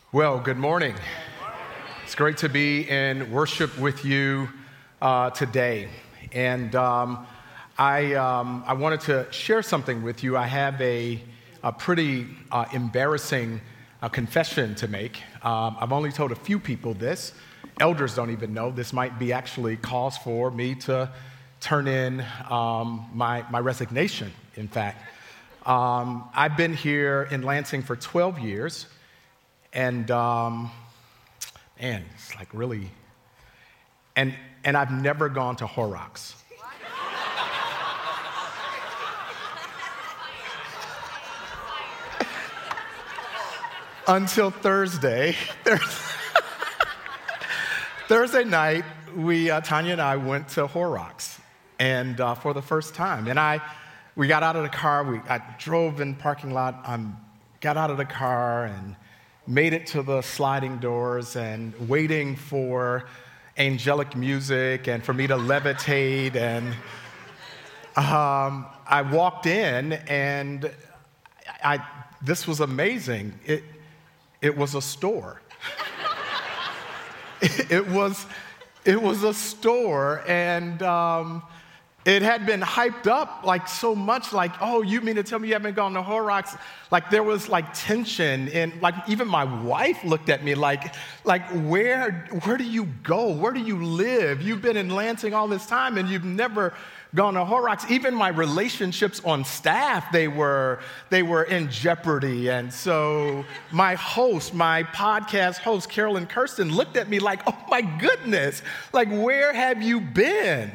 Well, good morning. It's great to be in worship with you today. And I wanted to share something with you. I have a pretty embarrassing confession to make. I've only told a few people this. Elders don't even know. This might be actually cause for me to turn in my resignation, in fact. I've been here in Lansing for 12 years. And, it's like really, and I've never gone to Horrocks. Until Thursday. Thursday night, Tanya and I went to Horrocks, and for the first time. And we got out of the car, I drove in the parking lot, got out of the car and made it to the sliding doors and waiting for angelic music and for me to levitate. And I walked in and this was amazing. It was a store. It was a store, and it had been hyped up like so much, like, oh, you mean to tell me you haven't gone to Horrocks? Like there was like tension, and like even my wife looked at me like where do you go? Where do you live? You've been in Lansing all this time and you've never gone to Horrocks. Even my relationships on staff, they were in jeopardy. And so my podcast host, Carolyn Kirsten, looked at me like, oh my goodness, like where have you been?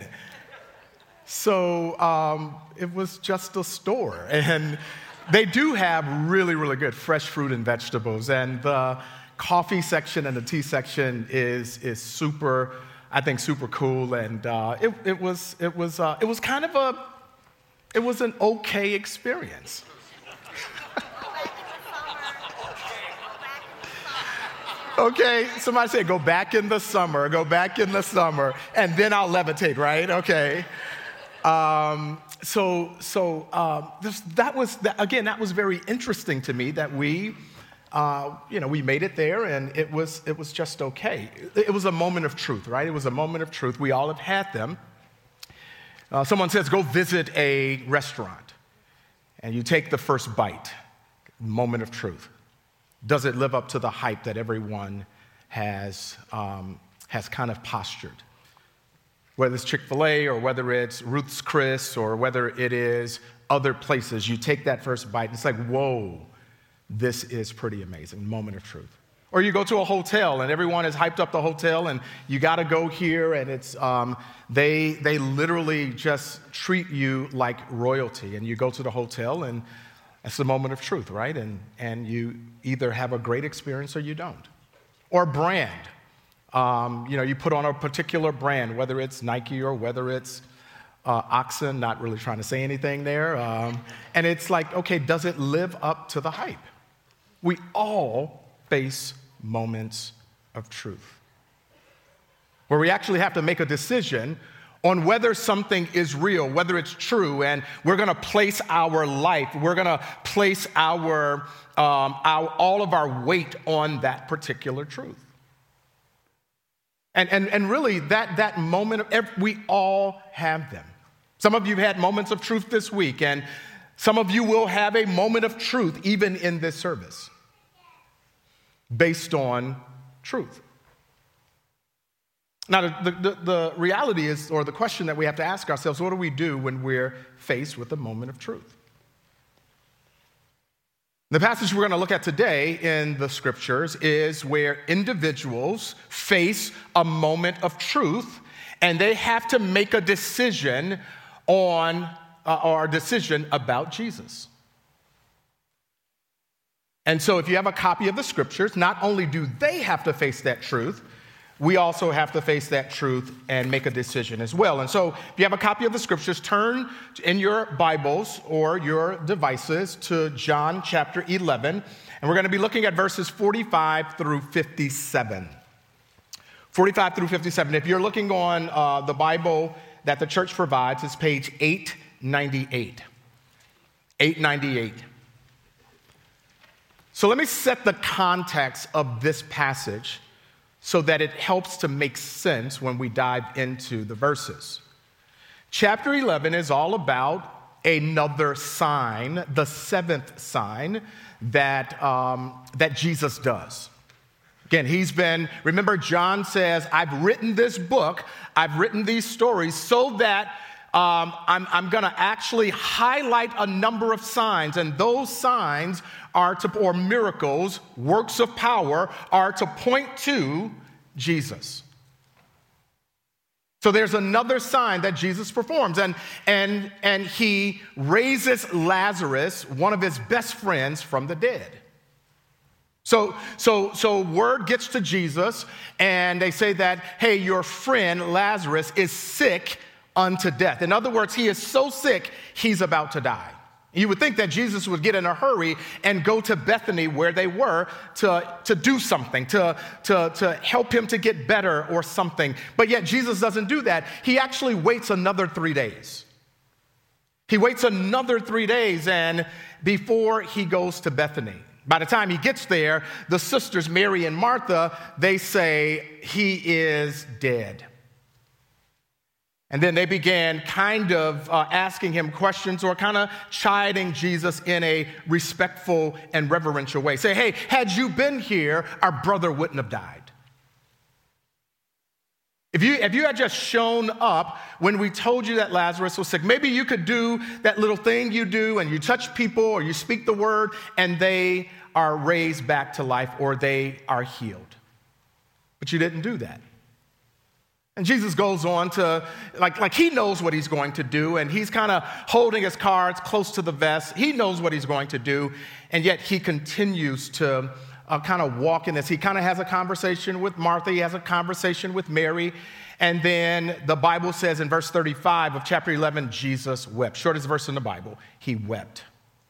So it was just a store, and they do have really, really good fresh fruit and vegetables, and the coffee section and the tea section is super, I think, super cool, and it was kind of an okay experience. Okay, somebody say, go back in the summer, and then I'll levitate, right? Okay. That was very interesting to me that we made it there, and it was just okay. It was a moment of truth, right? It was a moment of truth. We all have had them. Someone says, go visit a restaurant, and you take the first bite. Moment of truth. Does it live up to the hype that everyone has kind of postured? Whether it's Chick-fil-A or whether it's Ruth's Chris or whether it is other places, you take that first bite and it's like, whoa, this is pretty amazing, moment of truth. Or you go to a hotel and everyone has hyped up the hotel and you got to go here, and it's they literally just treat you like royalty, and you go to the hotel and it's the moment of truth, right? And you either have a great experience or you don't. Or brand. You put on a particular brand, whether it's Nike or whether it's Oxen, not really trying to say anything there. And it's like, okay, does it live up to the hype? We all face moments of truth where we actually have to make a decision on whether something is real, whether it's true, and we're going to place our life, we're going to place all of our weight on that particular truth. And really, that moment, we all have them. Some of you have had moments of truth this week, and some of you will have a moment of truth even in this service based on truth. Now, the reality is, or the question that we have to ask ourselves, what do we do when we're faced with a moment of truth? The passage we're going to look at today in the scriptures is where individuals face a moment of truth, and they have to make a decision about Jesus. And so if you have a copy of the scriptures, not only do they have to face that truth, we also have to face that truth and make a decision as well. And so if you have a copy of the scriptures, turn in your Bibles or your devices to John chapter 11, and we're going to be looking at verses 45 through 57. 45 through 57. If you're looking on the Bible that the church provides, it's page 898. 898. So let me set the context of this passage so that it helps to make sense when we dive into the verses. Chapter 11 is all about another sign, the seventh sign that Jesus does. Again, remember John says, I've written this book, I've written these stories so that I'm going to actually highlight a number of signs, and those signs or miracles, works of power, are to point to Jesus. So there's another sign that Jesus performs, and he raises Lazarus, one of his best friends, from the dead. So word gets to Jesus, and they say that, hey, your friend Lazarus is sick unto death. In other words, he is so sick, he's about to die. You would think that Jesus would get in a hurry and go to Bethany where they were to do something, to help him to get better or something. But yet Jesus doesn't do that. He actually waits another 3 days. He waits another 3 days and before he goes to Bethany. By the time he gets there, the sisters, Mary and Martha, they say, he is dead. And then they began kind of asking him questions or kind of chiding Jesus in a respectful and reverential way. Say, hey, had you been here, our brother wouldn't have died. If you had just shown up when we told you that Lazarus was sick, maybe you could do that little thing you do and you touch people or you speak the word and they are raised back to life or they are healed. But you didn't do that. And Jesus goes on to, like he knows what he's going to do, and he's kind of holding his cards close to the vest. He knows what he's going to do, and yet he continues to kind of walk in this. He kind of has a conversation with Martha. He has a conversation with Mary. And then the Bible says in verse 35 of chapter 11, Jesus wept. Shortest verse in the Bible. He wept.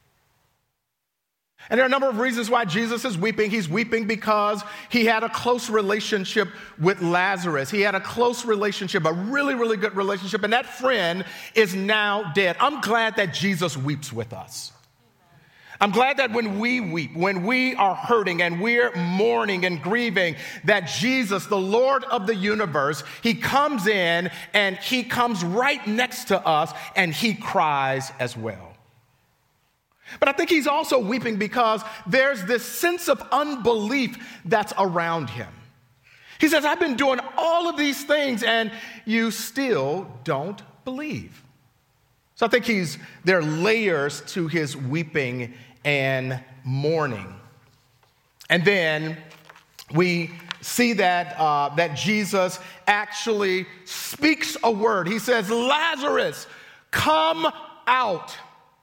And there are a number of reasons why Jesus is weeping. He's weeping because he had a close relationship with Lazarus. He had a close relationship, a really, really good relationship. And that friend is now dead. I'm glad that Jesus weeps with us. I'm glad that when we weep, when we are hurting and we're mourning and grieving, that Jesus, the Lord of the universe, he comes in and he comes right next to us and he cries as well. But I think he's also weeping because there's this sense of unbelief that's around him. He says, I've been doing all of these things and you still don't believe. So I think there are layers to his weeping and mourning. And then we see that Jesus actually speaks a word. He says, Lazarus, come out.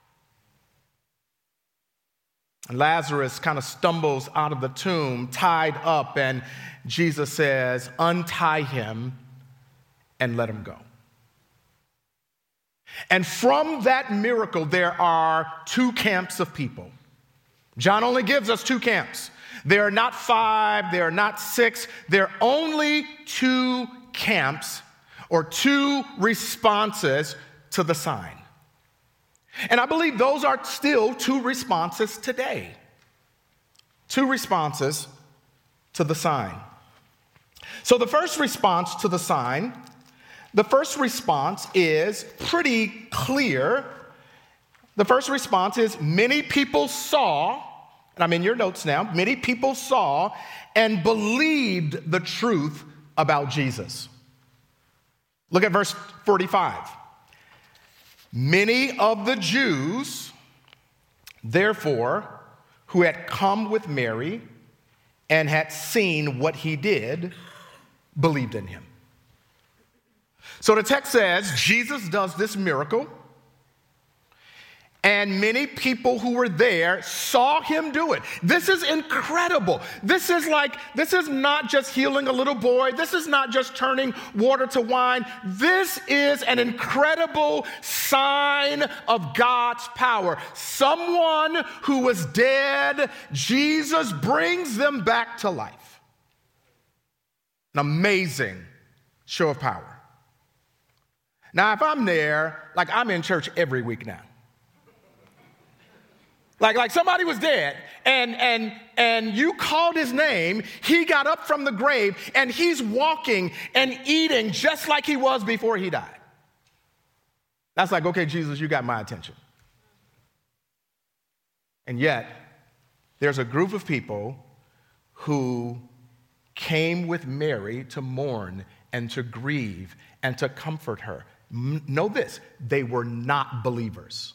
And Lazarus kind of stumbles out of the tomb, tied up, and Jesus says, untie him and let him go. And from that miracle, there are two camps of people. John only gives us two camps. There are not 5, there are not 6, there are only two camps or two responses to the sign. And I believe those are still two responses today. Two responses to the sign. So the first response to the sign, the first response is pretty clear. The first response is many people saw, and I'm in your notes now, many people saw and believed the truth about Jesus. Look at verse 45. Many of the Jews, therefore, who had come with Mary and had seen what he did, believed in him. So the text says Jesus does this miracle, and many people who were there saw him do it. This is incredible. This is not just healing a little boy. This is not just turning water to wine. This is an incredible sign of God's power. Someone who was dead, Jesus brings them back to life. An amazing show of power. Now, if I'm there, I'm in church every week now. Like somebody was dead and you called his name, he got up from the grave and he's walking and eating just like he was before he died. That's like, okay, Jesus, you got my attention. And yet, there's a group of people who came with Mary to mourn and to grieve and to comfort her. Know this, they were not believers.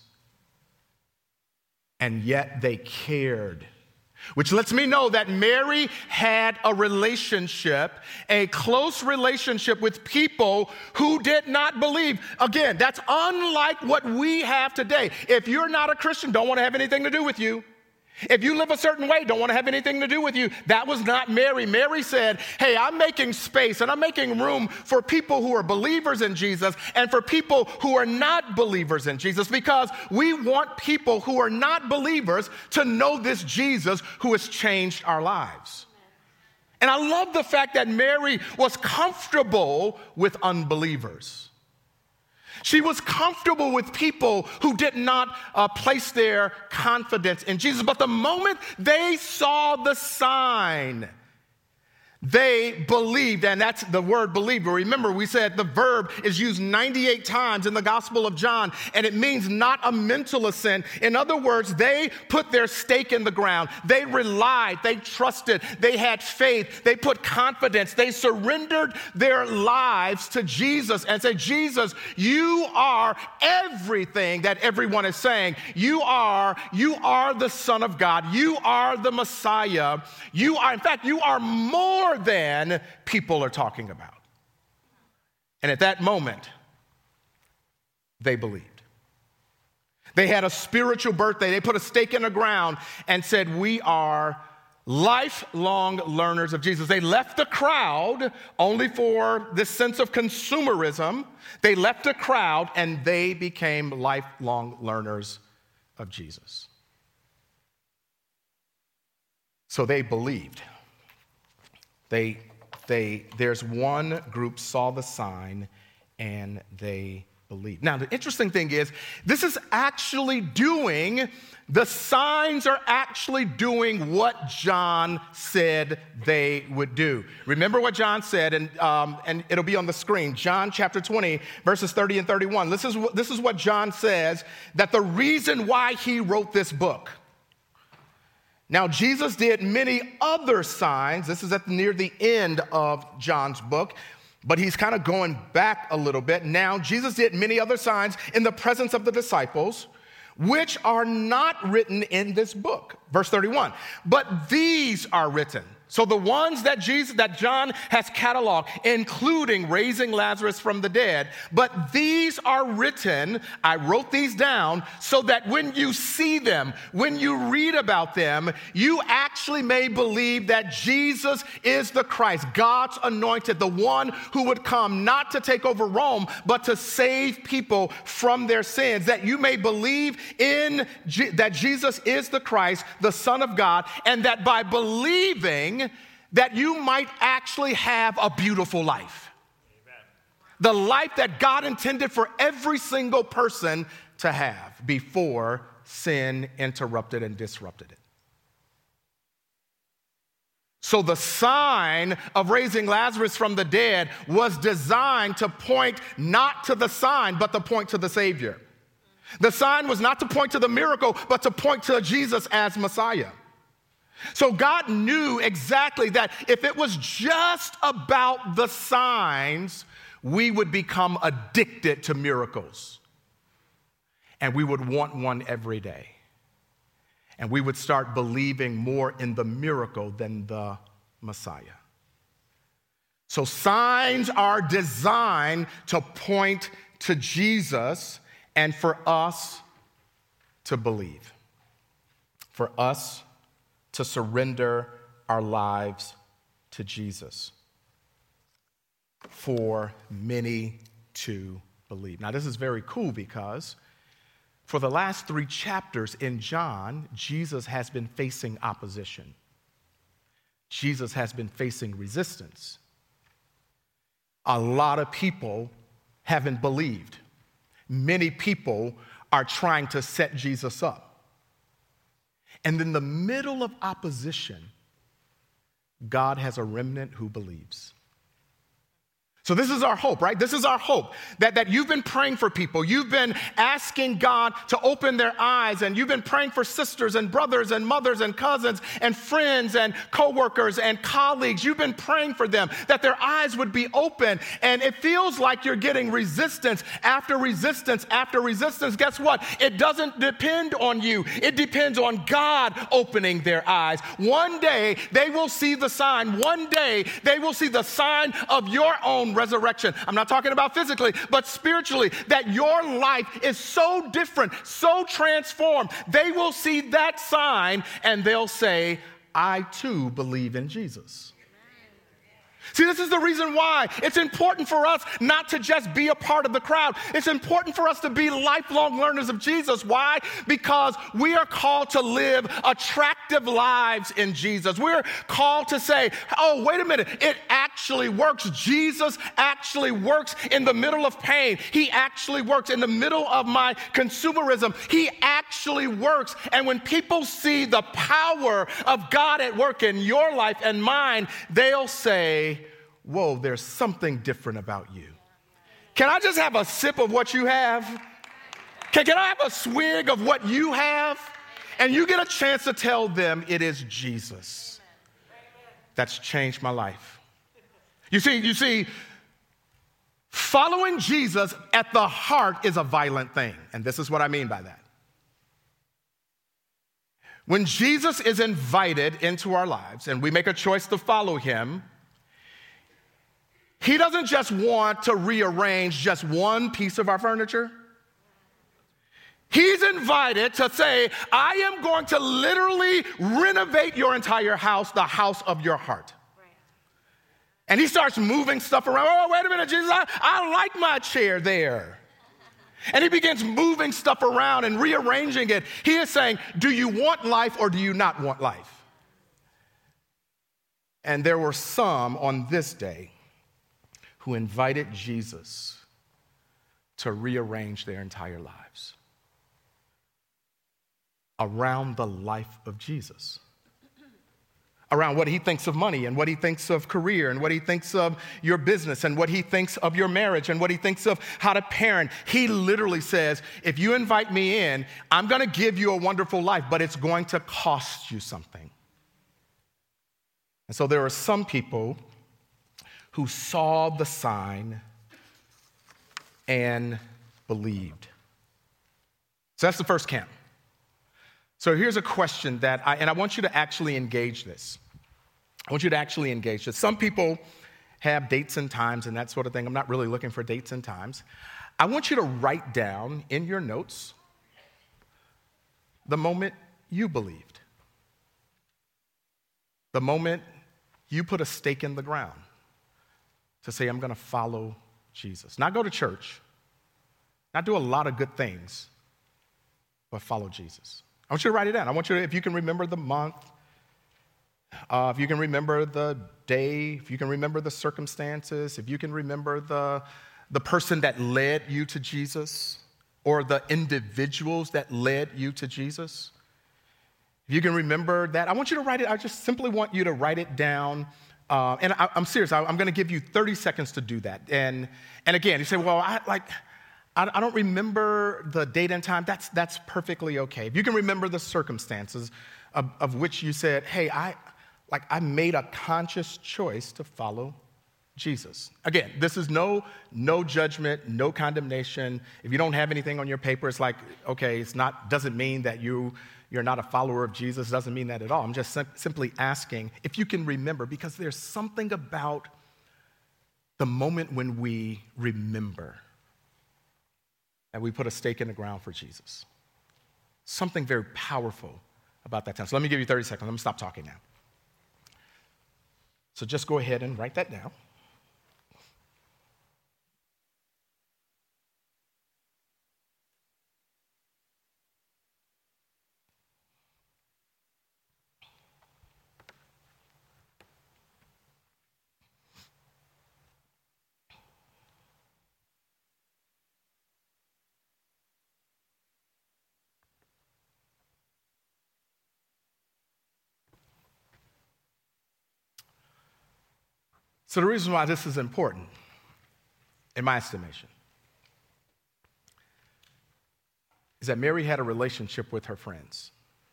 And yet they cared, which lets me know that Mary had a relationship, a close relationship with people who did not believe. Again, that's unlike what we have today. If you're not a Christian, don't want to have anything to do with you. If you live a certain way, don't want to have anything to do with you. That was not Mary. Mary said, hey, I'm making space and I'm making room for people who are believers in Jesus and for people who are not believers in Jesus, because we want people who are not believers to know this Jesus who has changed our lives. And I love the fact that Mary was comfortable with unbelievers. She was comfortable with people who did not place their confidence in Jesus. But the moment they saw the sign, they believed, and that's the word believe. Remember, we said the verb is used 98 times in the Gospel of John, and it means not a mental assent. In other words, they put their stake in the ground. They relied, they trusted, they had faith, they put confidence, they surrendered their lives to Jesus and said, Jesus, you are everything that everyone is saying. You are the Son of God. You are the Messiah. You are more than people are talking about. And at that moment, they believed. They had a spiritual birthday. They put a stake in the ground and said, we are lifelong learners of Jesus. They left the crowd only for this sense of consumerism. They left the crowd and they became lifelong learners of Jesus. So they believed. There's one group saw the sign and they believed. Now, the interesting thing is, the signs are actually doing what John said they would do. Remember what John said, and it'll be on the screen. John chapter 20, verses 30 and 31. This is what John says, that the reason why he wrote this book. Now, Jesus did many other signs. This is near the end of John's book, but he's kind of going back a little bit. Now, Jesus did many other signs in the presence of the disciples, which are not written in this book. Verse 31, but these are written. So the ones that John has cataloged, including raising Lazarus from the dead, but these are written, I wrote these down, so that when you see them, when you read about them, you actually may believe that Jesus is the Christ, God's anointed, the one who would come not to take over Rome, but to save people from their sins, that you may believe that Jesus is the Christ, the Son of God, and that by believing that you might actually have a beautiful life. Amen. The life that God intended for every single person to have before sin interrupted and disrupted it. So the sign of raising Lazarus from the dead was designed to point not to the sign, but to point to the Savior. The sign was not to point to the miracle, but to point to Jesus as Messiah. So God knew exactly that if it was just about the signs, we would become addicted to miracles. And we would want one every day. And we would start believing more in the miracle than the Messiah. So signs are designed to point to Jesus and for us to believe. For us to surrender our lives to Jesus. For many to believe. Now, this is very cool because for the last 3 chapters in John, Jesus has been facing opposition. Jesus has been facing resistance. A lot of people haven't believed. Many people are trying to set Jesus up. And in the middle of opposition, God has a remnant who believes. So this is our hope, right? This is our hope, that you've been praying for people. You've been asking God to open their eyes, and you've been praying for sisters and brothers and mothers and cousins and friends and coworkers and colleagues. You've been praying for them, that their eyes would be open. And it feels like you're getting resistance after resistance after resistance. Guess what? It doesn't depend on you. It depends on God opening their eyes. One day they will see the sign. One day they will see the sign of your own resurrection. I'm not talking about physically, but spiritually, that your life is so different, so transformed. They will see that sign and they'll say, I too believe in Jesus. See, this is the reason why it's important for us not to just be a part of the crowd. It's important for us to be lifelong learners of Jesus. Why? Because we are called to live attractive lives in Jesus. We're called to say, oh, wait a minute, it actually works. Jesus actually works in the middle of pain. He actually works in the middle of my consumerism. He actually works. And when people see the power of God at work in your life and mine, they'll say, whoa, there's something different about you. Can I just have a sip of what you have? Can I have a swig of what you have? And you get a chance to tell them it is Jesus that's changed my life. You see, following Jesus at the heart is a violent thing. And this is what I mean by that. When Jesus is invited into our lives and we make a choice to follow him, he doesn't just want to rearrange just one piece of our furniture. He's invited to say, I am going to literally renovate your entire house, the house of your heart. Right. And he starts moving stuff around. Oh, wait a minute, Jesus, I like my chair there. And he begins moving stuff around and rearranging it. He is saying, do you want life or do you not want life? And there were some on this day who invited Jesus to rearrange their entire lives around the life of Jesus, around what he thinks of money and what he thinks of career and what he thinks of your business and what he thinks of your marriage and what he thinks of how to parent. He literally says, if you invite me in, I'm going to give you a wonderful life, but it's going to cost you something. And so there are some people who saw the sign and believed. So that's the first camp. So here's a question that I want you to actually engage this. I want you to actually engage this. Some people have dates and times and that sort of thing. I'm not really looking for dates and times. I want you to write down in your notes the moment you believed. The moment you put a stake in the ground to say, I'm going to follow Jesus. Not go to church, not do a lot of good things, but follow Jesus. I want you to write it down. I want you to, if you can remember the month, if you can remember the day, if you can remember the circumstances, if you can remember the person that led you to Jesus or the individuals that led you to Jesus. If you can remember that, I want you to write it. I just simply want you to write it down. And I'm serious. I'm going to give you 30 seconds to do that. And again, you say, well, I don't remember the date and time. That's perfectly okay. If you can remember the circumstances of which you said, hey, I made a conscious choice to follow Jesus. Again, this is no judgment, no condemnation. If you don't have anything on your paper, it's like, okay, doesn't mean that you're not a follower of Jesus. It doesn't mean that at all. I'm just simply asking if you can remember, because there's something about the moment when we remember and we put a stake in the ground for Jesus. Something very powerful about that time. So let me give you 30 seconds. Let me stop talking now. So just go ahead and write that down. So the reason why this is important, in my estimation, is that Mary had a relationship with her friends.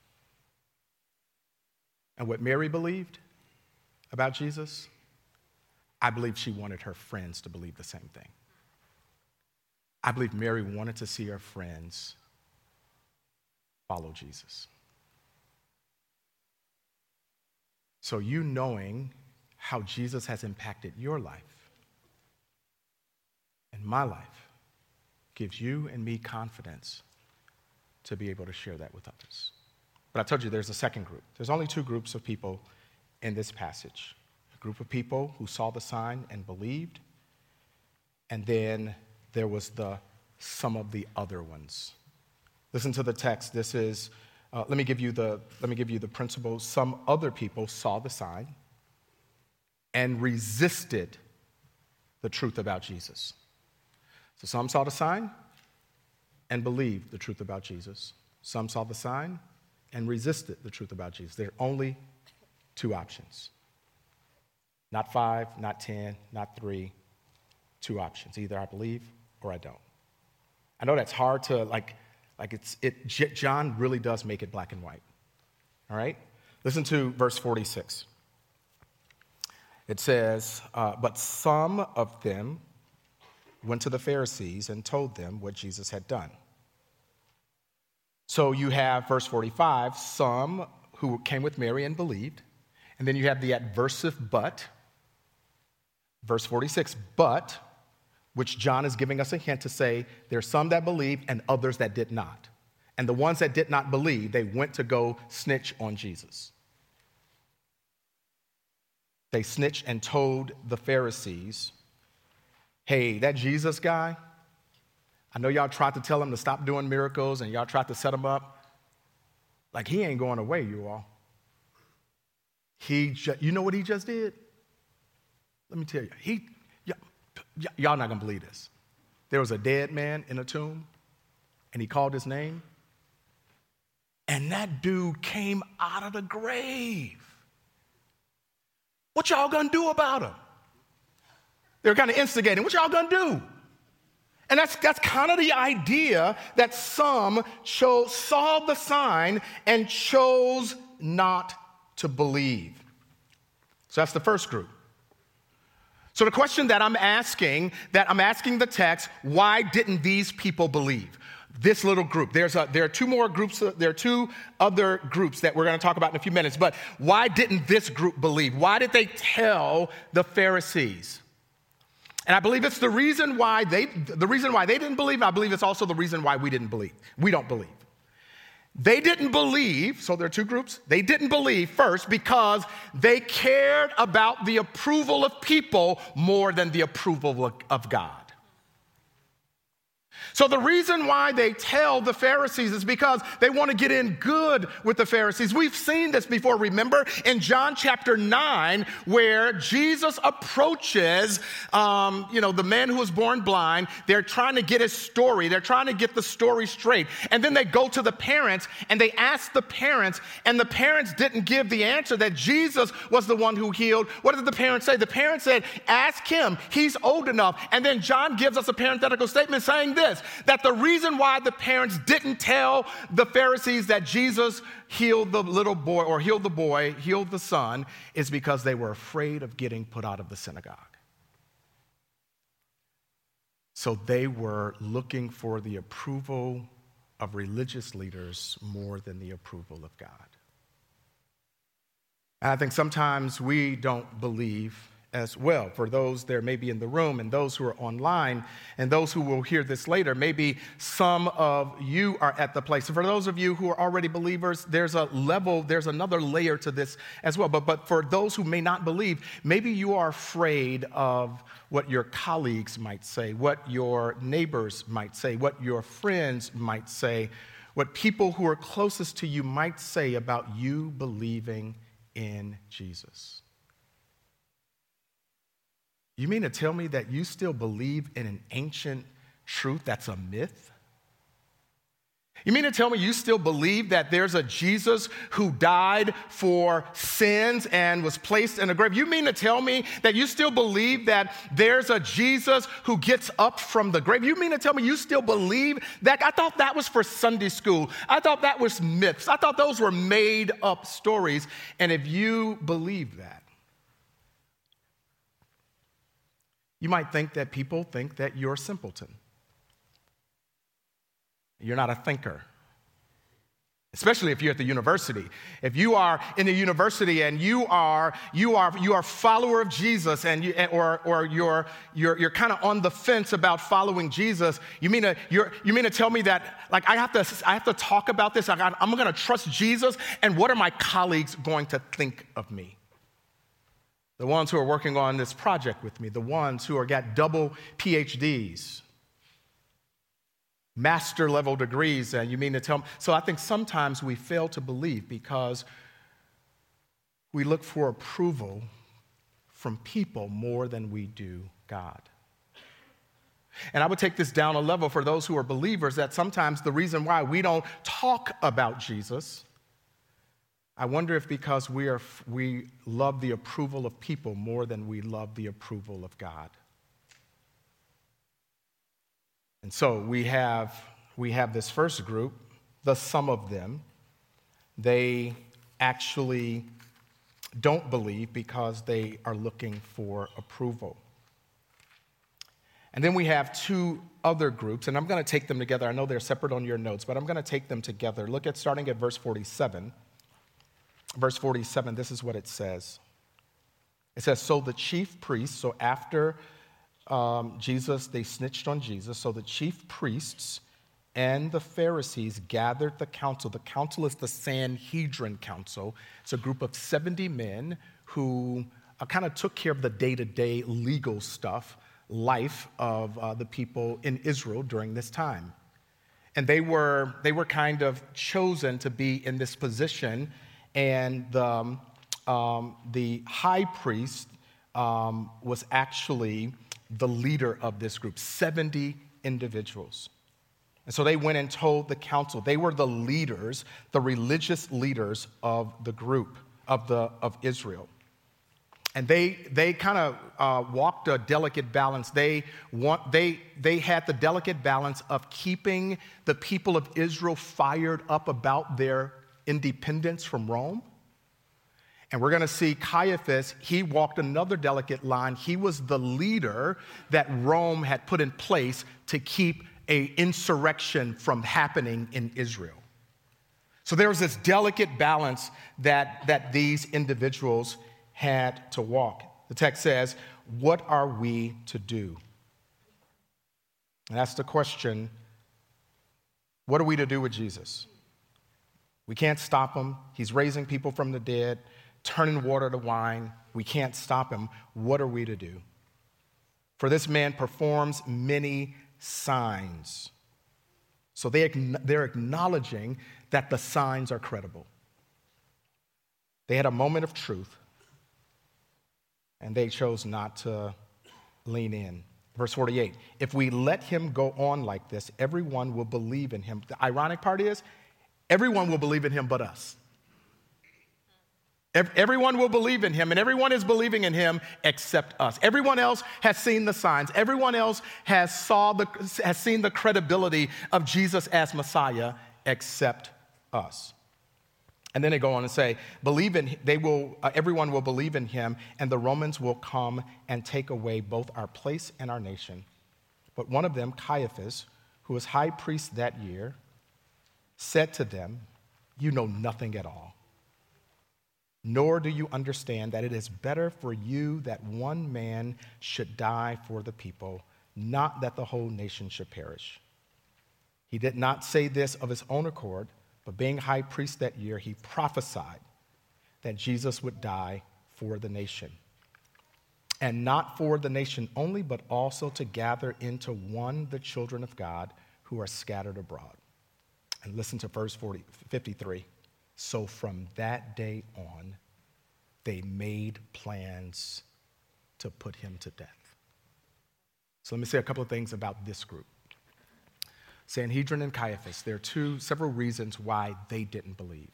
And what Mary believed about Jesus, I believe she wanted her friends to believe the same thing. I believe Mary wanted to see her friends follow Jesus. So you knowing how Jesus has impacted your life and my life gives you and me confidence to be able to share that with others. But I told you there's a second group. There's only two groups of people in this passage. A group of people who saw the sign and believed, and then there was some of the other ones. Listen to the text. This is, let me give you the principle. Some other people saw the sign and resisted the truth about Jesus. So some saw the sign and believed the truth about Jesus. Some saw the sign and resisted the truth about Jesus. There are only two options. Not 5, not 10, not 3. Two options. Either I believe or I don't. I know that's hard to, John really does make it black and white. All right? Listen to verse 46. It says, but some of them went to the Pharisees and told them what Jesus had done. So you have, verse 45, some who came with Mary and believed. And then you have the adversive but. Verse 46, but, which John is giving us a hint to say there's some that believed and others that did not. And the ones that did not believe, they went to go snitch on Jesus. They snitched and told the Pharisees, hey, that Jesus guy, I know y'all tried to tell him to stop doing miracles and y'all tried to set him up. Like, he ain't going away, you all. You know what he just did? Let me tell you. Y'all not going to believe this. There was a dead man in a tomb, and he called his name, and that dude came out of the grave. What y'all going to do about him? They were kind of instigating. What y'all going to do? And that's kind of the idea that some saw the sign and chose not to believe. So that's the first group. So the question that I'm asking the text, why didn't these people believe? This little group. There are two more groups. There are two other groups that we're going to talk about in a few minutes. But why didn't this group believe? Why did they tell the Pharisees? And I believe it's the reason why they didn't believe. And I believe it's also the reason why we didn't believe. We don't believe. They didn't believe, so there are two groups. They didn't believe first because they cared about the approval of people more than the approval of God. So the reason why they tell the Pharisees is because they want to get in good with the Pharisees. We've seen this before, remember, in John chapter 9, where Jesus approaches, the man who was born blind. They're trying to get his story. They're trying to get the story straight. And then they go to the parents, and they ask the parents, and the parents didn't give the answer that Jesus was the one who healed. What did the parents say? The parents said, ask him. He's old enough. And then John gives us a parenthetical statement saying this, that the reason why the parents didn't tell the Pharisees that Jesus healed the little boy or healed the son, is because they were afraid of getting put out of the synagogue. So they were looking for the approval of religious leaders more than the approval of God. And I think sometimes we don't believe as well. For those there maybe in the room and those who are online and those who will hear this later, maybe some of you are at the place. And for those of you who are already believers, there's another layer to this as well. But for those who may not believe, maybe you are afraid of what your colleagues might say, what your neighbors might say, what your friends might say, what people who are closest to you might say about you believing in Jesus. You mean to tell me that you still believe in an ancient truth that's a myth? You mean to tell me you still believe that there's a Jesus who died for sins and was placed in a grave? You mean to tell me that you still believe that there's a Jesus who gets up from the grave? You mean to tell me you still believe that? I thought that was for Sunday school. I thought that was myths. I thought those were made up stories. And if you believe that, you might think that people think that you're a simpleton. You're not a thinker, especially if you're at the university. If you are in the university and you are a follower of Jesus, and or you're kind of on the fence about following Jesus, you mean to tell me that like I have to talk about this? I'm going to trust Jesus, and what are my colleagues going to think of me? The ones who are working on this project with me, the ones who got double PhDs. Master level degrees, and you mean to tell me? So I think sometimes we fail to believe because we look for approval from people more than we do God. And I would take this down a level for those who are believers, that sometimes the reason why we don't talk about Jesus, I wonder if because we love the approval of people more than we love the approval of God. And so we have this first group, some of them, they actually don't believe because they are looking for approval. And then we have two other groups, and I'm going to take them together. I know they're separate on your notes, but I'm going to take them together. Look at starting at verse 47. Verse 47, this is what it says. It says, so the chief priests, so after Jesus, they snitched on Jesus. So the chief priests and the Pharisees gathered the council. The council is the Sanhedrin Council. It's a group of 70 men who kind of took care of the day-to-day legal life of the people in Israel during this time. And they were kind of chosen to be in this position. And the high priest was actually the leader of this group, 70 individuals. And so they went and told the council. They were the leaders, the religious leaders of the group of Israel. And they kind of walked a delicate balance. They had the delicate balance of keeping the people of Israel fired up about their independence from Rome. And we're going to see Caiaphas, he walked another delicate line. He was the leader that Rome had put in place to keep an insurrection from happening in Israel. So there was this delicate balance that these individuals had to walk. The text says, what are we to do? And that's the question. What are we to do with Jesus? We can't stop him. He's raising people from the dead, turning water to wine. We can't stop him. What are we to do? For this man performs many signs. So they're acknowledging that the signs are credible. They had a moment of truth, and they chose not to lean in. Verse 48, if we let him go on like this, everyone will believe in him. The ironic part is, everyone will believe in him but us. Everyone will believe in him, and everyone is believing in him except us. Everyone else has seen the signs. Everyone else has seen the credibility of Jesus as Messiah except us. And then they go on and say, everyone will believe in him, and the Romans will come and take away both our place and our nation. But one of them, Caiaphas, who was high priest that year, said to them, you know nothing at all. Nor do you understand that it is better for you that one man should die for the people, not that the whole nation should perish. He did not say this of his own accord, but being high priest that year, he prophesied that Jesus would die for the nation. And not for the nation only, but also to gather into one the children of God who are scattered abroad. And listen to verse 53. So from that day on, they made plans to put him to death. So let me say a couple of things about this group. Sanhedrin and Caiaphas, there are several reasons why they didn't believe.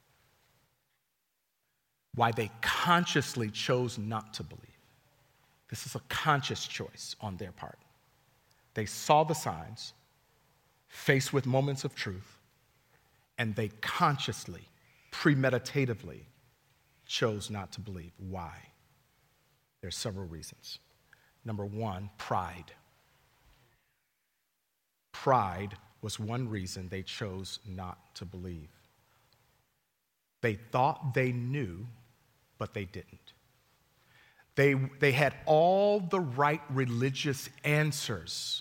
Why they consciously chose not to believe. This is a conscious choice on their part. They saw the signs, faced with moments of truth, and they consciously, premeditatively chose not to believe. Why? There's several reasons. Number one, pride. Pride was one reason they chose not to believe. They thought they knew, but they didn't. They had all the right religious answers.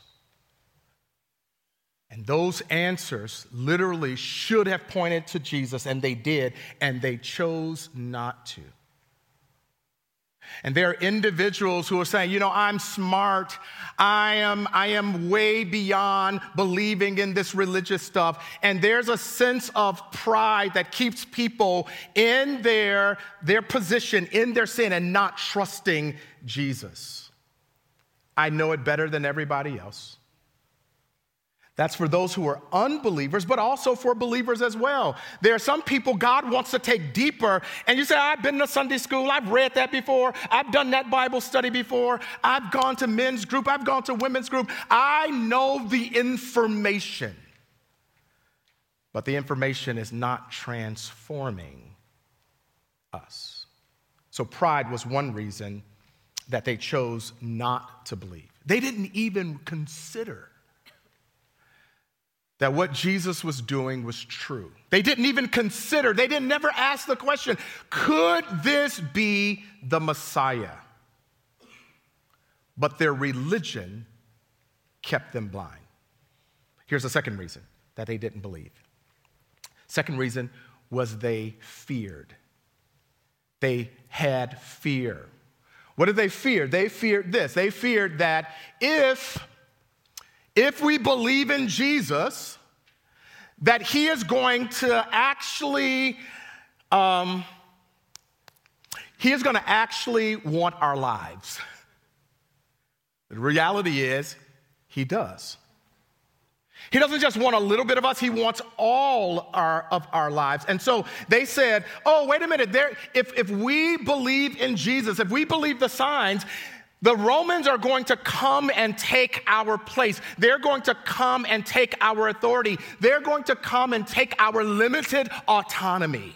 And those answers literally should have pointed to Jesus, and they did, and they chose not to. And there are individuals who are saying, I'm smart. I am way beyond believing in this religious stuff. And there's a sense of pride that keeps people in their position, in their sin, and not trusting Jesus. I know it better than everybody else. That's for those who are unbelievers, but also for believers as well. There are some people God wants to take deeper, and you say, I've been to Sunday school, I've read that before, I've done that Bible study before, I've gone to men's group, I've gone to women's group. I know the information, but the information is not transforming us. So pride was one reason that they chose not to believe. They didn't even consider that what Jesus was doing was true. They didn't even consider, they didn't never ask the question, could this be the Messiah? But their religion kept them blind. Here's the second reason that they didn't believe. Second reason was they feared. They had fear. What did they fear? They feared this. They feared that if we believe in Jesus, that he is going to actually, want our lives. The reality is, he does. He doesn't just want a little bit of us, he wants all of our lives. And so they said, oh, wait a minute, if we believe in Jesus, if we believe the signs, the Romans are going to come and take our place. They're going to come and take our authority. They're going to come and take our limited autonomy.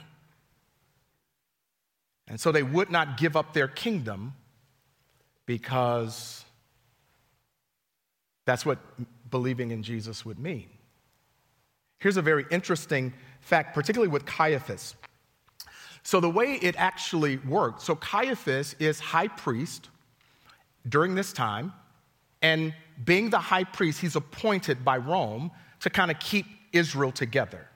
And so they would not give up their kingdom because that's what believing in Jesus would mean. Here's a very interesting fact, particularly with Caiaphas. So the way it actually worked, so Caiaphas is high priest during this time, and being the high priest, he's appointed by Rome to kind of keep Israel together.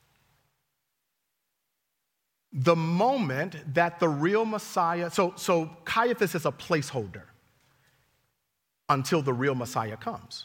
The moment that the real Messiah, so Caiaphas is a placeholder until the real Messiah comes.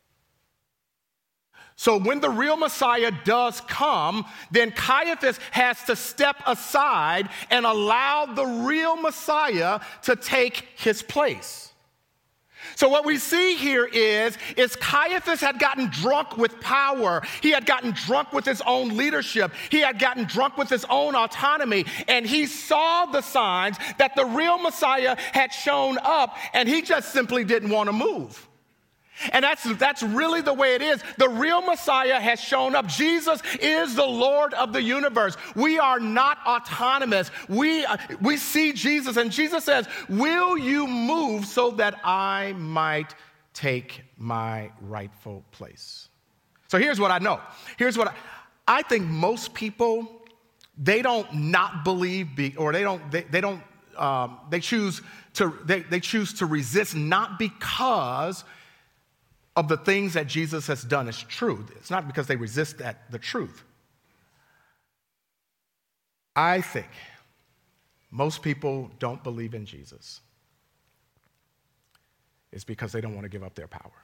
So when the real Messiah does come, then Caiaphas has to step aside and allow the real Messiah to take his place. So what we see here is Caiaphas had gotten drunk with power. He had gotten drunk with his own leadership. He had gotten drunk with his own autonomy. And he saw the signs that the real Messiah had shown up, and he just simply didn't want to move. And that's really the way it is. The real Messiah has shown up. Jesus is the Lord of the universe. We are not autonomous. We see Jesus, and Jesus says, will you move so that I might take my rightful place? So here's what I know. I think most people, they don't not believe, or they choose to resist, not because of the things that Jesus has done is true. It's not because they resist the truth. I think most people don't believe in Jesus. It's because they don't want to give up their power.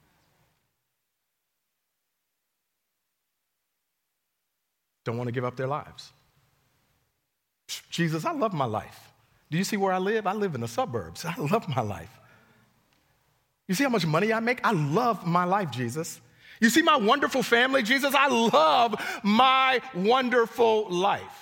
Don't want to give up their lives. Jesus, I love my life. Do you see where I live? I live in the suburbs. I love my life. You see how much money I make? I love my life, Jesus. You see my wonderful family, Jesus? I love my wonderful life.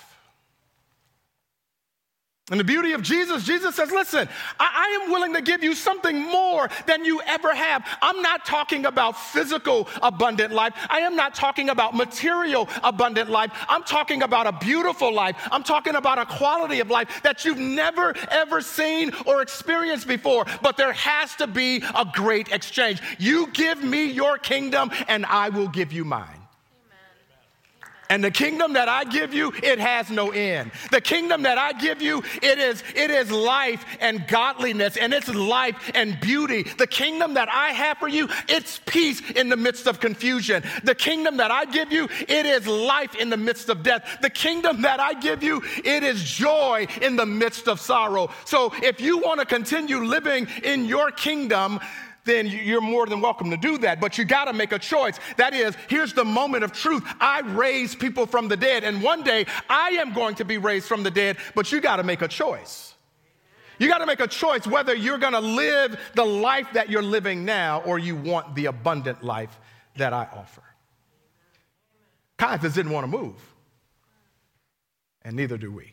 And the beauty of Jesus, Jesus says, listen, I am willing to give you something more than you ever have. I'm not talking about physical abundant life. I am not talking about material abundant life. I'm talking about a beautiful life. I'm talking about a quality of life that you've never, ever seen or experienced before. But there has to be a great exchange. You give me your kingdom and I will give you mine. And the kingdom that I give you, it has no end. The kingdom that I give you, it is life and godliness, and it's life and beauty. The kingdom that I have for you, it's peace in the midst of confusion. The kingdom that I give you, it is life in the midst of death. The kingdom that I give you, it is joy in the midst of sorrow. So if you want to continue living in your kingdom, then you're more than welcome to do that. But you got to make a choice. That is, here's the moment of truth. I raise people from the dead, and one day I am going to be raised from the dead, but you got to make a choice. You got to make a choice whether you're going to live the life that you're living now or you want the abundant life that I offer. Caiaphas didn't want to move, and neither do we.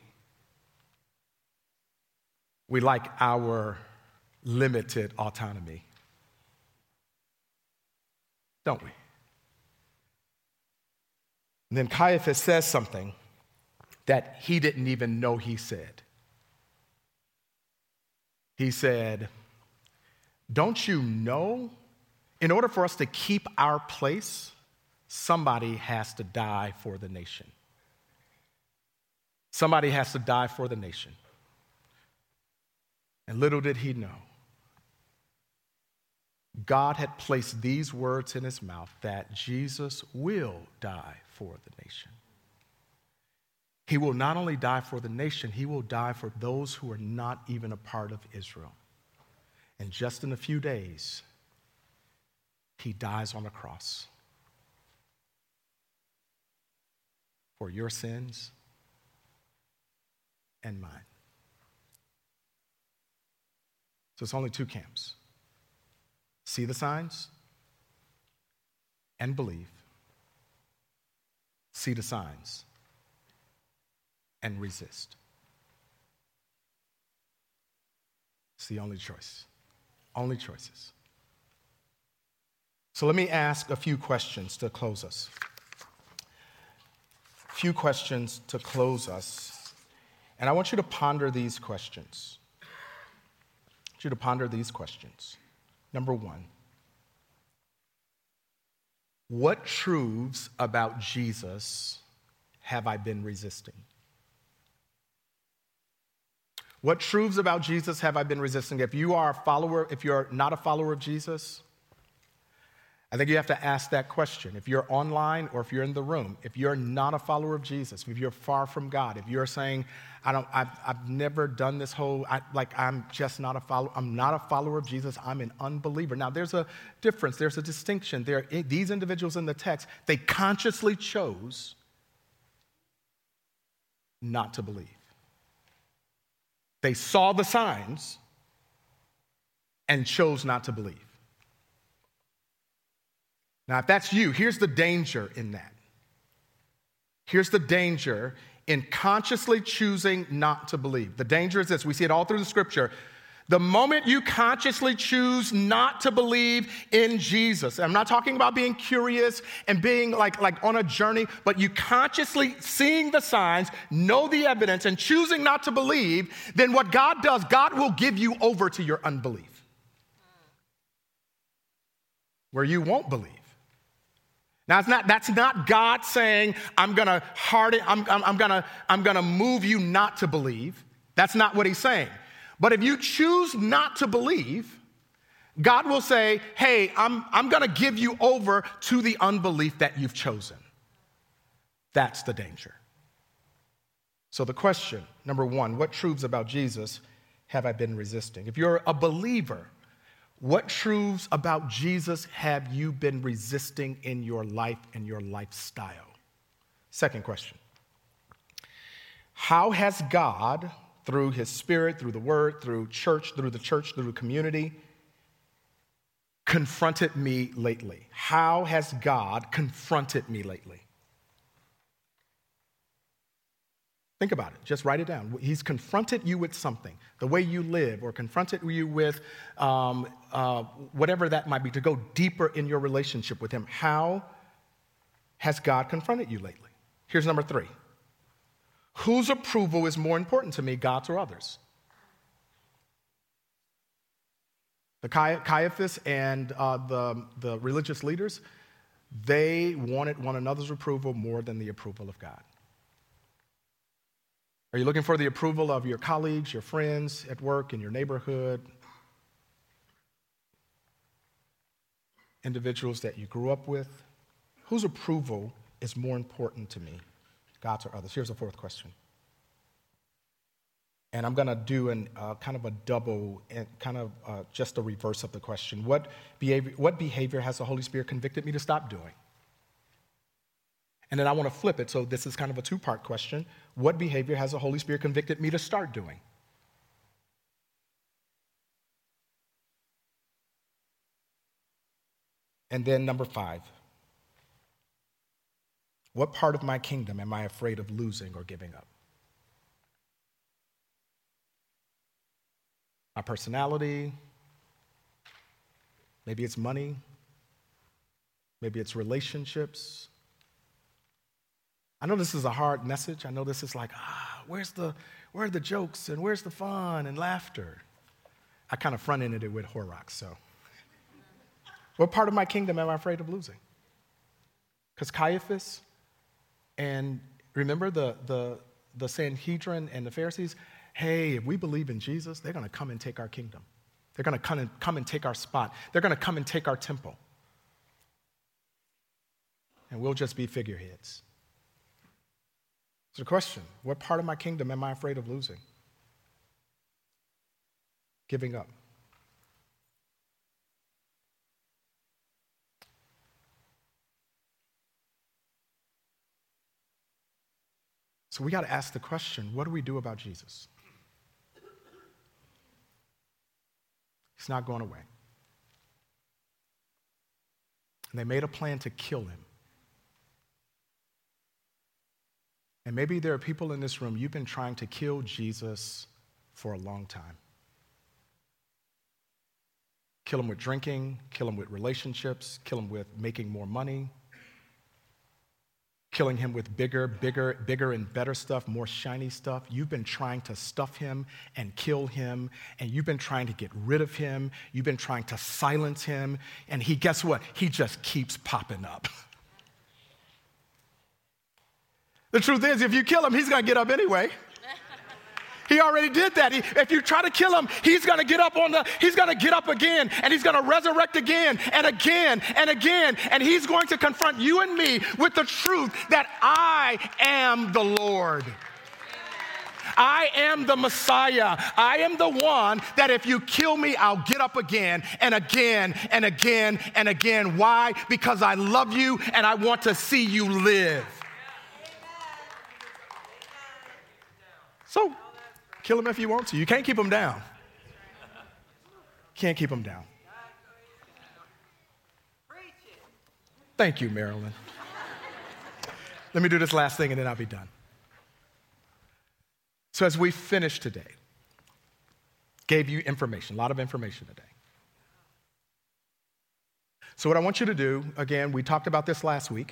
We like our limited autonomy. Don't we? And then Caiaphas says something that he didn't even know he said. He said, don't you know, in order for us to keep our place, somebody has to die for the nation. Somebody has to die for the nation. And little did he know, God had placed these words in his mouth that Jesus will die for the nation. He will not only die for the nation, he will die for those who are not even a part of Israel. And just in a few days, he dies on a cross for your sins and mine. So it's only two camps. See the signs and believe. See the signs and resist. It's the only choice. Only choices. So let me ask a few questions to close us. A few questions to close us. And I want you to ponder these questions. I want you to ponder these questions. Number one, what truths about Jesus have I been resisting? What truths about Jesus have I been resisting? If you are a follower, if you're not a follower of Jesus, I think you have to ask that question. If you're online or if you're in the room, if you're not a follower of Jesus, if you're far from God, if you're saying, I've never done this I'm just not a follower, I'm not a follower of Jesus, I'm an unbeliever. Now, there's a difference, there's a distinction. These individuals in the text, they consciously chose not to believe. They saw the signs and chose not to believe. Now, if that's you, here's the danger in that. Here's the danger in consciously choosing not to believe. The danger is this. We see it all through the scripture. The moment you consciously choose not to believe in Jesus, I'm not talking about being curious and being like on a journey, but you consciously seeing the signs, know the evidence, and choosing not to believe, then what God does, God will give you over to your unbelief, where you won't believe. Now, that's not God saying, I'm gonna move you not to believe. That's not what he's saying. But if you choose not to believe, God will say, hey, I'm gonna give you over to the unbelief that you've chosen. That's the danger. So the question, number one, what truths about Jesus have I been resisting? If you're a believer, what truths about Jesus have you been resisting in your life and your lifestyle? Second question. How has God, through his Spirit, through the Word, through the church, through the community, confronted me lately? How has God confronted me lately? Think about it. Just write it down. He's confronted you with something, the way you live, or confronted you with whatever that might be, to go deeper in your relationship with him. How has God confronted you lately? Here's number 3. Whose approval is more important to me, God's or others? The Caiaphas and the religious leaders, they wanted one another's approval more than the approval of God. Are you looking for the approval of your colleagues, your friends at work, in your neighborhood, individuals that you grew up with? Whose approval is more important to me, God's or others? Here's the 4th question. And I'm going to do kind of a double, just a reverse of the question. What behavior has the Holy Spirit convicted me to stop doing? And then I want to flip it, so this is kind of a 2-part question. What behavior has the Holy Spirit convicted me to start doing? And then number 5. What part of my kingdom am I afraid of losing or giving up? My personality, maybe it's money, maybe it's relationships. I know this is a hard message. I know this is like, where are the jokes and where's the fun and laughter? I kind of front-ended it with Horrocks, so. What part of my kingdom am I afraid of losing? Because Caiaphas and remember the Sanhedrin and the Pharisees, hey, if we believe in Jesus, they're going to come and take our kingdom. They're going to come and take our spot. They're going to come and take our temple. And we'll just be figureheads. So the question, what part of my kingdom am I afraid of losing? Giving up. So we got to ask the question, what do we do about Jesus? He's not going away. And they made a plan to kill him. And maybe there are people in this room, you've been trying to kill Jesus for a long time. Kill him with drinking, kill him with relationships, kill him with making more money, killing him with bigger and better stuff, more shiny stuff. You've been trying to stuff him and kill him, and you've been trying to get rid of him. You've been trying to silence him, and guess what? He just keeps popping up. The truth is, if you kill him, he's going to get up anyway. He already did that. If you try to kill him, he's going to get up again, and he's going to resurrect again and again and again, and he's going to confront you and me with the truth that I am the Lord. I am the Messiah. I am the one that if you kill me, I'll get up again and again and again and again. Why? Because I love you and I want to see you live. So, kill him if you want to. You can't keep him down. Can't keep him down. Thank you, Marilyn. Let me do this last thing and then I'll be done. So as we finish today, gave you information, a lot of information today. So what I want you to do, again, we talked about this last week.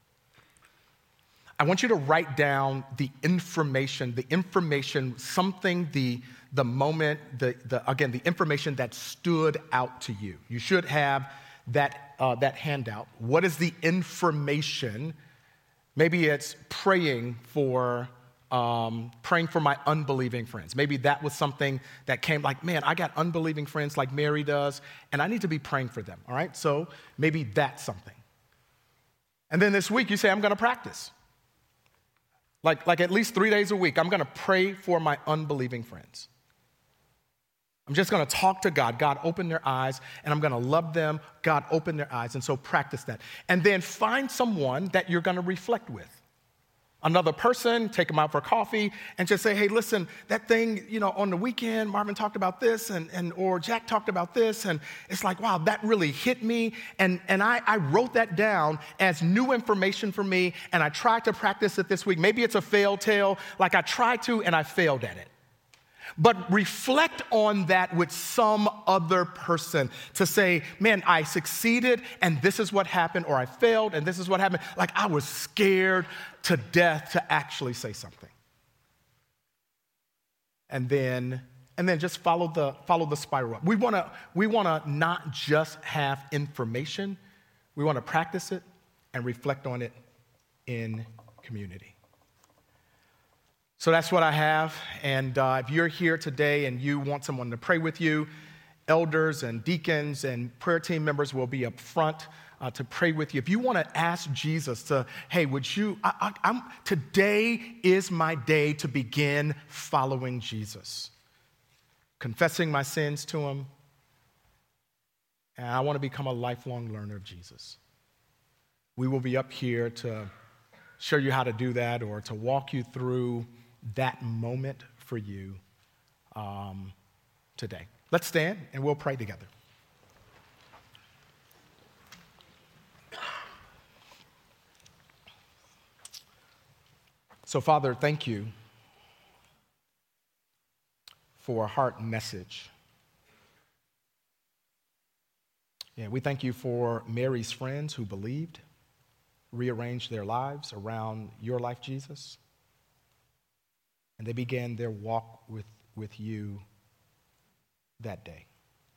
I want you to write down the information, something, the moment, the information that stood out to you. You should have that handout. What is the information? Maybe it's praying for my unbelieving friends. Maybe that was something that came like, man, I got unbelieving friends like Mary does, and I need to be praying for them, all right? So maybe that's something. And then this week you say, I'm going to practice. Like at least 3 days a week, I'm going to pray for my unbelieving friends. I'm just going to talk to God. God, open their eyes, and I'm going to love them. God, open their eyes, and so practice that. And then find someone that you're going to reflect with. another person, take them out for coffee, and just say, hey, listen, that thing, on the weekend, Marvin talked about this, or Jack talked about this, and it's like, wow, that really hit me, and I wrote that down as new information for me, and I tried to practice it this week. Maybe it's a failed tale, like I tried to, and I failed at it. But reflect on that with some other person to say, man, I succeeded and this is what happened, or I failed and this is what happened. Like I was scared to death to actually say something. And then just follow the spiral up. We wanna not just have information, we wanna practice it and reflect on it in community. So that's what I have, and if you're here today and you want someone to pray with you, elders and deacons and prayer team members will be up front to pray with you. If you want to ask Jesus to, hey, would you, today is my day to begin following Jesus, confessing my sins to him, and I want to become a lifelong learner of Jesus. We will be up here to show you how to do that or to walk you through that moment for you today. Let's stand and we'll pray together. So, Father, thank you for a heart message. Yeah, we thank you for Mary's friends who believed, rearranged their lives around your life, Jesus. And they began their walk with you that day.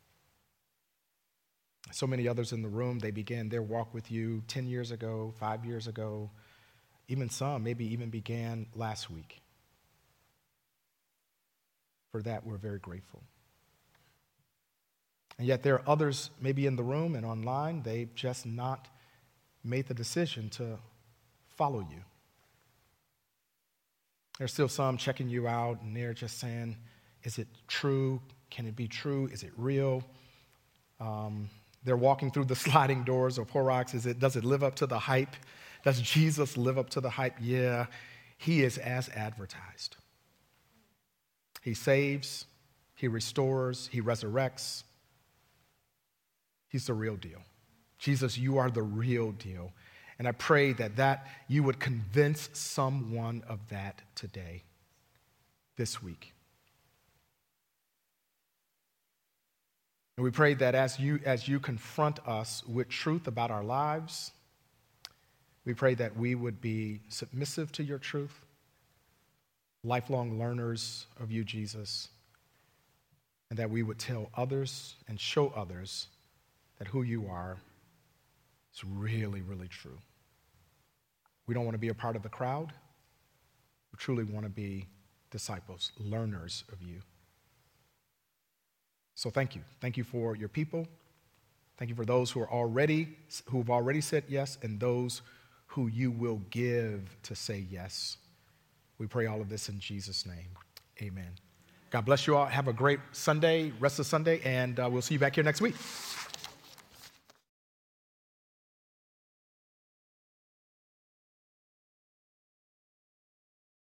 So many others in the room, they began their walk with you 10 years ago, 5 years ago, even some maybe even began last week. For that, we're very grateful. And yet there are others maybe in the room and online, they've just not made the decision to follow you. There's still some checking you out, and they're just saying, is it true? Can it be true? Is it real? They're walking through the sliding doors of Horrocks. Does it live up to the hype? Does Jesus live up to the hype? Yeah, he is as advertised. He saves, he restores, he resurrects. He's the real deal. Jesus, you are the real deal. And I pray that you would convince someone of that today, this week. And we pray that as you confront us with truth about our lives, we pray that we would be submissive to your truth, lifelong learners of you, Jesus, and that we would tell others and show others that who you are is really, really true. We don't want to be a part of the crowd. We truly want to be disciples, learners of you. So thank you. Thank you for your people. Thank you for those who've already said yes and those who you will give to say yes. We pray all of this in Jesus' name. Amen. God bless you all. Have a great Sunday, rest of Sunday, and we'll see you back here next week.